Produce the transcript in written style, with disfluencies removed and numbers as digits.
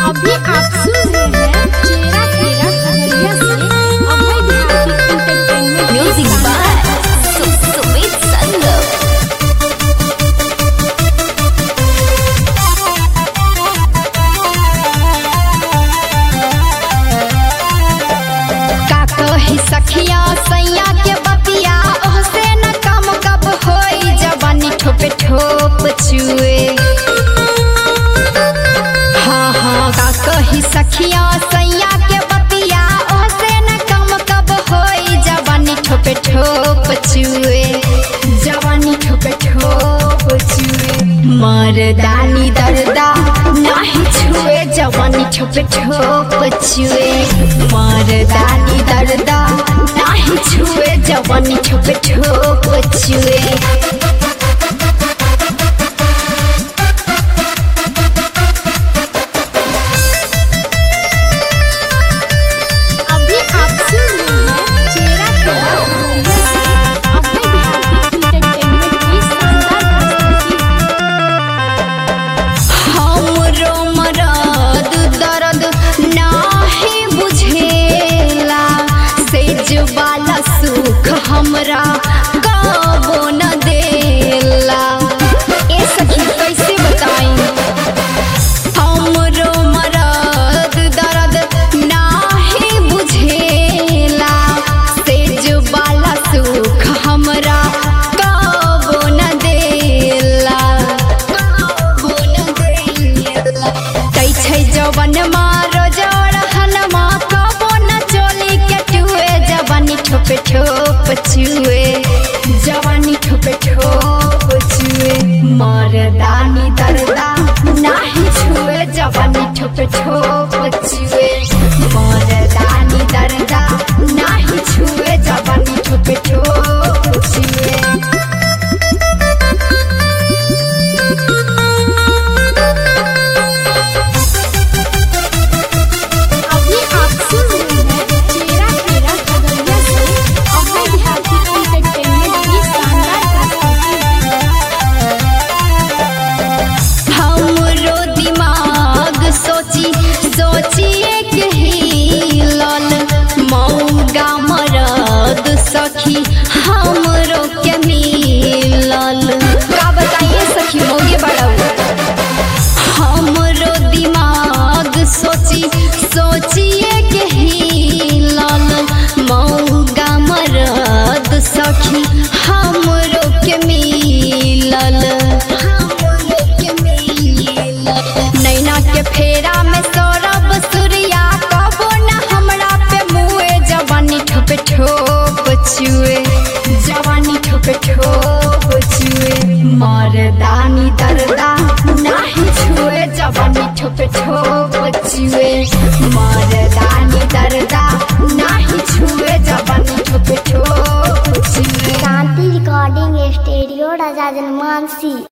अभी आप सुन रहे हैं चेहरा तेरा खगड़िया से Abhay Bihari entertainment music by Sumit Sangam. का कही सखिया सैया के बतिया ओहसे न कम कब होई जवानी ठोपे ठोप चुए। हाँ हाँ का कही सखिया सैया के बतिया ओहसे न कम कब होई जवानी ठोपे ठोप चुए। जवानी ठोपे ठोप चुए मर्दानी दर्दा नाही छुए जवानी ठोपे ठोप चुए। मर्दानी दर्दा नाही छुए जवानी ठोपे ठोप चुए। अभी आप सुन रहे हैं चेहरा तेरा खगड़िया से अभय बिहारी एंटरटेनमेंट की शानदार प्रस्तुति। हमरो मरद दर्द नाही बुझेला सेज वाला सुख हमरा कबो न देला। ए सखी कैसे बताई हमरो मरद दर्द नाही बुझेला सेज वाला सुख हमरा कबो न देला। कबो न देला तै छै जवन मारो जोड़हन मा कबो न चोली के टुए जवानी ठोपे ठोप चुए। जवानी ठोपे ठोप चुए मर्दानी दर्दा नाही छुए जवानी ठोपे ठोप चुए। मर्दानी दर्दा नाही छुए जवानी ठोपे ठोप चुए। अभी आप सुन रहे हैं चेहरा तेरा खगड़िया से अभय बिहारी एंटरटेनमेंट की शानदार प्रस्तुति। हमरो दिमाग सोची सोचिए के हिलल मौगा मरद सखी हमरो के मिलल। का बताइए सखी मौगे बड़ा हमरो दिमाग सोची सोचिए के हिलल मौगा मरद सखी हमरो के मिलल। हमरो के मिलल नैना के फेरा में सौरभ सूर्या कबो न हमरा पे मुए जवानी ठोपे ठोप चुए। जवानी ठोपे ठोप चुए मर्दानी दर्दा नाही छुए जवानी ठोपे ठोप चुए। मर्दानी दर्दा नाही छुए जवानी ठोपे ठोप चुए। शांति रिकॉर्डिंग स्टूडियो राजा जनमानसी।